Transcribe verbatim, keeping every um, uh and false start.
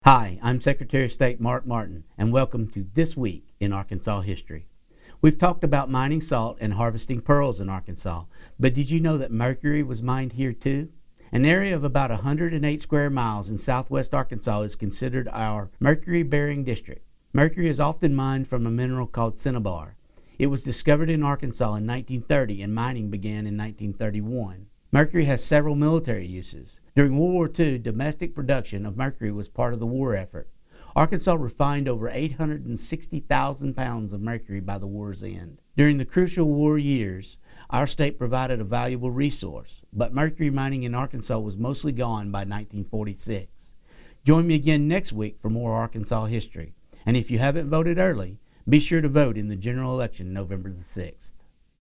Hi, I'm Secretary of State Mark Martin, and welcome to This Week in Arkansas History. We've talked about mining salt and harvesting pearls in Arkansas, but did you know that mercury was mined here too? An area of about one hundred eight square miles in southwest Arkansas is considered our mercury-bearing district. Mercury is often mined from a mineral called cinnabar. It was discovered in Arkansas in nineteen thirty, and mining began in nineteen thirty-one. Mercury has several military uses. During World War Two, domestic production of mercury was part of the war effort. Arkansas refined over eight hundred sixty thousand pounds of mercury by the war's end. During the crucial war years, our state provided a valuable resource, but mercury mining in Arkansas was mostly gone by nineteen forty-six. Join me again next week for more Arkansas history. And if you haven't voted early, be sure to vote in the general election November the sixth.